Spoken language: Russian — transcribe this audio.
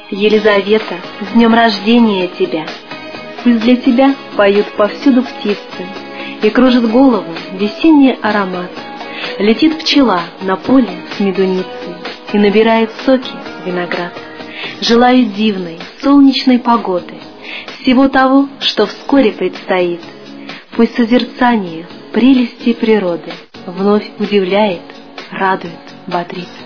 Елизавета, с днем рождения тебя! Пусть для тебя поют повсюду птицы, и кружит голову весенний аромат. Летит пчела на поле с медуницей и набирает соки виноград. Желаю дивной, солнечной погоды, всего того, что вскоре предстоит. Пусть созерцание прелести природы вновь удивляет, радует, бодрит.